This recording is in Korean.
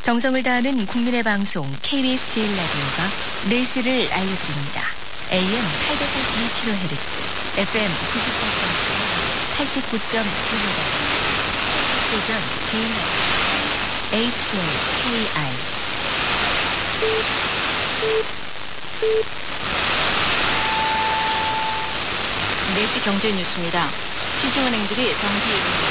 정성을 다하는 국민의 방송 KBS 제1라디오가 4시를 알려드립니다. AM 882kHz, FM 94.7, 89.9MHz, 도전 제1라디오, HAKI. 4시 경제 뉴스입니다. 시중은행들이 정기